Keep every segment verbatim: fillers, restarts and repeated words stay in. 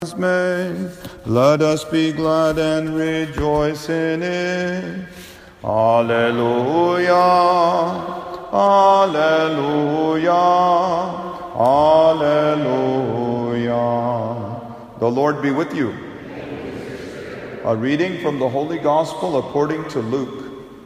made. Let us be glad and rejoice in it. Alleluia, Alleluia, Alleluia. The Lord be with you. A reading from the Holy Gospel according to Luke.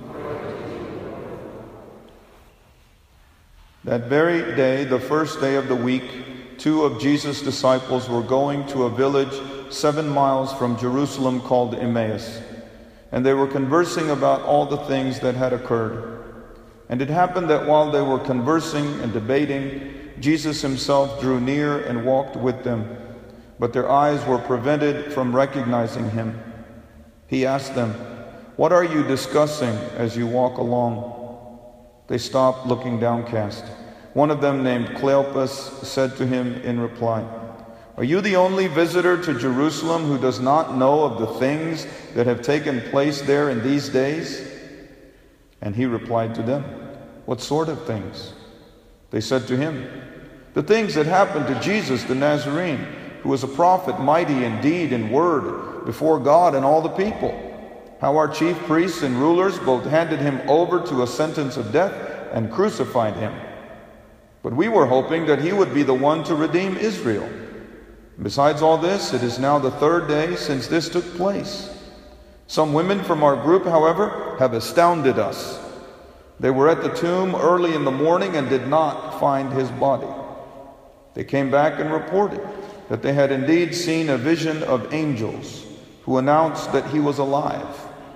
That very day, the first day of the week, two of Jesus' disciples were going to a village seven miles from Jerusalem called Emmaus, and they were conversing about all the things that had occurred. And it happened that while they were conversing and debating, Jesus himself drew near and walked with them, but their eyes were prevented from recognizing him. He asked them, "What are you discussing as you walk along?" They stopped, looking downcast. One of them, named Cleopas, said to him in reply, "Are you the only visitor to Jerusalem who does not know of the things that have taken place there in these days?" And he replied to them, "What sort of things?" They said to him, "The things that happened to Jesus the Nazarene, who was a prophet, mighty in deed and word before God and all the people. How our chief priests and rulers both handed him over to a sentence of death and crucified him. But we were hoping that he would be the one to redeem Israel. Besides all this, it is now the third day since this took place. Some women from our group, however, have astounded us. They were at the tomb early in the morning and did not find his body. They came back and reported that they had indeed seen a vision of angels who announced that he was alive.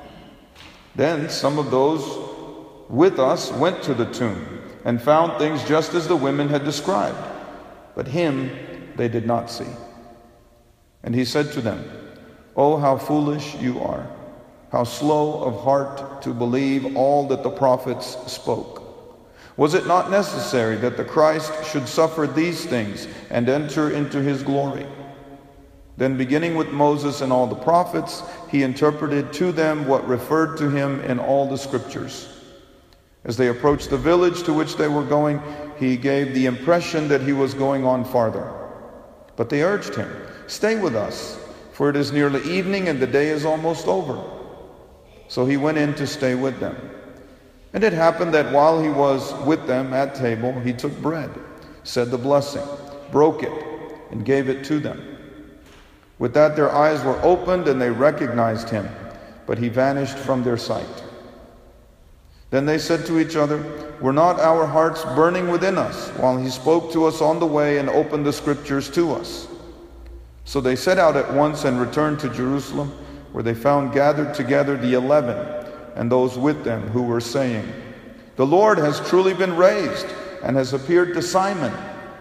Then some of those with us went to the tomb and found things just as the women had described, but him they did not see." And he said to them, "Oh, how foolish you are, how slow of heart to believe all that the prophets spoke. Was it not necessary that the Christ should suffer these things and enter into his glory?" Then, beginning with Moses and all the prophets, he interpreted to them what referred to him in all the scriptures. As they approached the village to which they were going, he gave the impression that he was going on farther. But they urged him, "Stay with us, for it is nearly evening and the day is almost over." So he went in to stay with them. And it happened that while he was with them at table, he took bread, said the blessing, broke it, and gave it to them. With that their eyes were opened and they recognized him, but he vanished from their sight. Then they said to each other, "Were not our hearts burning within us while he spoke to us on the way and opened the scriptures to us?" So they set out at once and returned to Jerusalem, where they found gathered together the eleven and those with them who were saying, "The Lord has truly been raised and has appeared to Simon."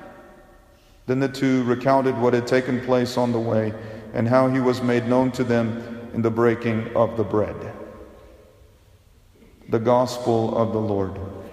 Then the two recounted what had taken place on the way and how he was made known to them in the breaking of the bread. The Gospel of the Lord.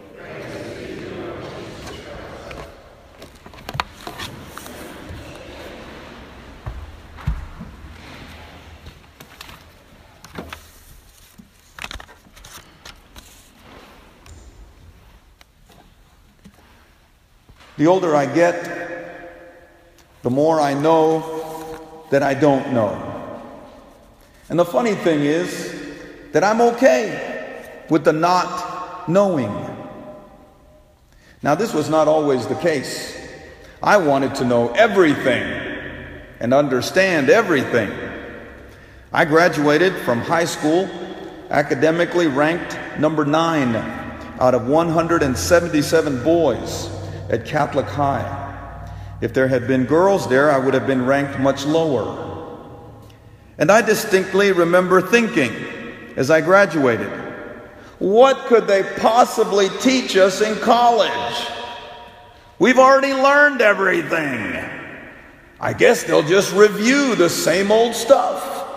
The older I get, the more I know that I don't know. And the funny thing is that I'm okay with the not knowing. Now, this was not always the case. I wanted to know everything and understand everything. I graduated from high school academically ranked number nine out of one hundred seventy-seven boys at Catholic High. If there had been girls there, I would have been ranked much lower. And I distinctly remember thinking as I graduated, what could they possibly teach us in college? We've already learned everything. I guess they'll just review the same old stuff.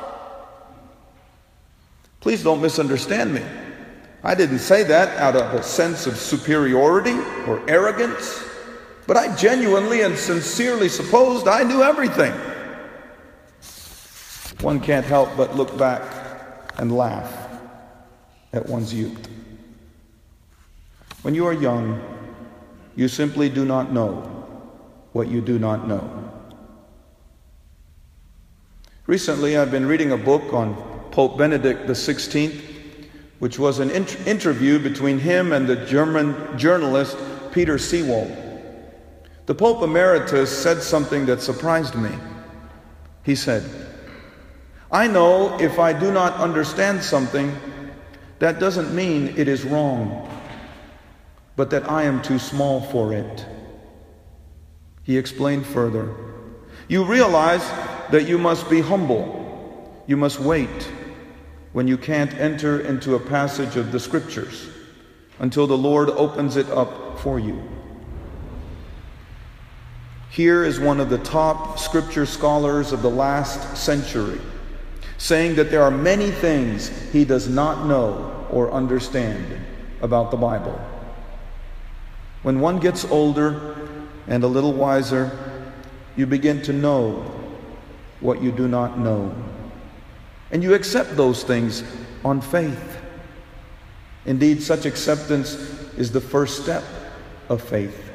Please don't misunderstand me. I didn't say that out of a sense of superiority or arrogance, but I genuinely and sincerely supposed I knew everything. One can't help but look back and laugh at one's youth. When you are young, you simply do not know what you do not know. Recently, I've been reading a book on Pope Benedict the sixteenth, which was an int- interview between him and the German journalist Peter Seewald. The Pope Emeritus said something that surprised me. He said, "I know if I do not understand something, that doesn't mean it is wrong, but that I am too small for it." He explained further, "You realize that you must be humble. You must wait when you can't enter into a passage of the Scriptures until the Lord opens it up for you." Here is one of the top Scripture scholars of the last century saying that there are many things he does not know or understand about the Bible. When one gets older and a little wiser, you begin to know what you do not know. And you accept those things on faith. Indeed, such acceptance is the first step of faith.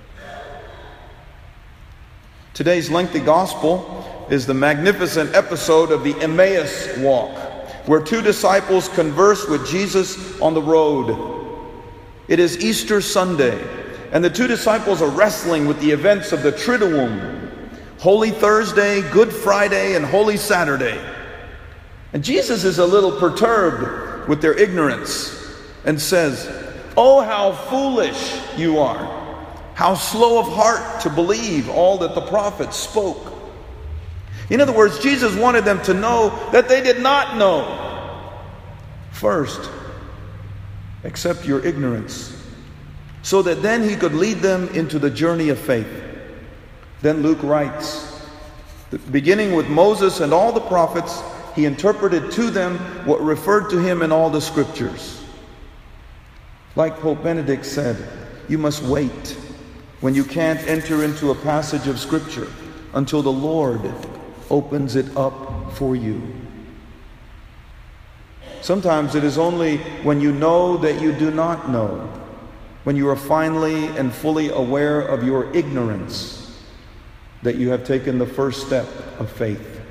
Today's lengthy gospel is the magnificent episode of the Emmaus walk, where two disciples converse with Jesus on the road. It is Easter Sunday, and the two disciples are wrestling with the events of the Triduum, Holy Thursday, Good Friday, and Holy Saturday. And Jesus is a little perturbed with their ignorance and says, "Oh, how foolish you are! How slow of heart to believe all that the prophets spoke." In other words, Jesus wanted them to know that they did not know. First, accept your ignorance, so that then he could lead them into the journey of faith. Then Luke writes, beginning with Moses and all the prophets, he interpreted to them what referred to him in all the Scriptures. Like Pope Benedict said, you must wait when you can't enter into a passage of Scripture until the Lord opens it up for you. Sometimes it is only when you know that you do not know, when you are finally and fully aware of your ignorance, that you have taken the first step of faith.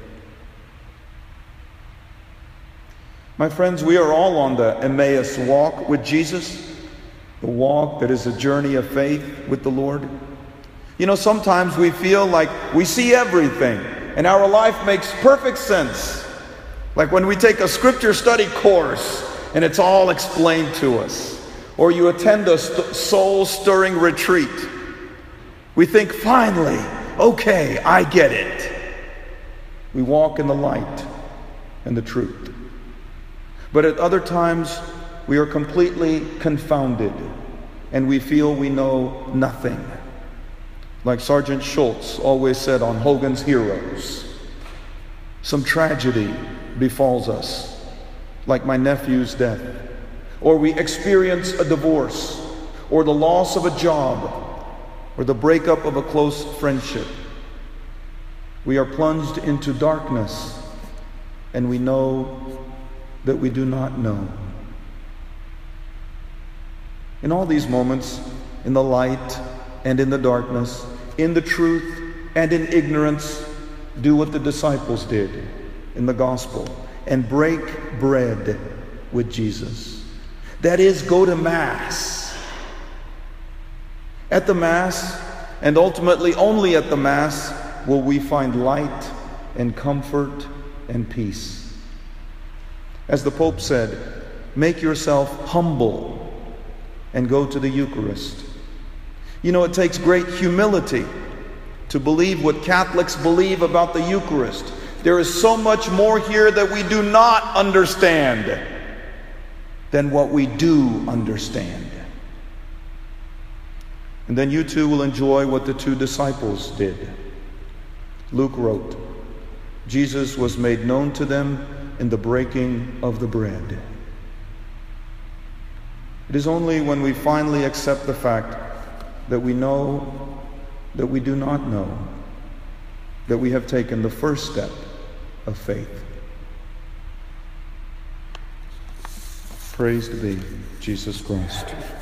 My friends, we are all on the Emmaus walk with Jesus, the walk that is a journey of faith with the Lord. You know, sometimes we feel like we see everything and our life makes perfect sense. Like when we take a scripture study course and it's all explained to us, or you attend a st- soul-stirring retreat. We think, finally, okay, I get it. We walk in the light and the truth. But at other times, we are completely confounded and we feel we know nothing. Like Sergeant Schultz always said on Hogan's Heroes, some tragedy befalls us, like my nephew's death, or we experience a divorce, or the loss of a job, or the breakup of a close friendship. We are plunged into darkness, and we know that we do not know. In all these moments, in the light and in the darkness, in the truth and in ignorance, do what the disciples did in the gospel and break bread with Jesus. That is, go to Mass. At the Mass, and ultimately only at the Mass, will we find light and comfort and peace. As the Pope said, make yourself humble and go to the Eucharist. You know, it takes great humility to believe what Catholics believe about the Eucharist. There is so much more here that we do not understand than what we do understand. And then you too will enjoy what the two disciples did. Luke wrote, Jesus was made known to them in the breaking of the bread. It is only when we finally accept the fact that we know that we do not know that we have taken the first step of faith. Praised be Jesus Christ.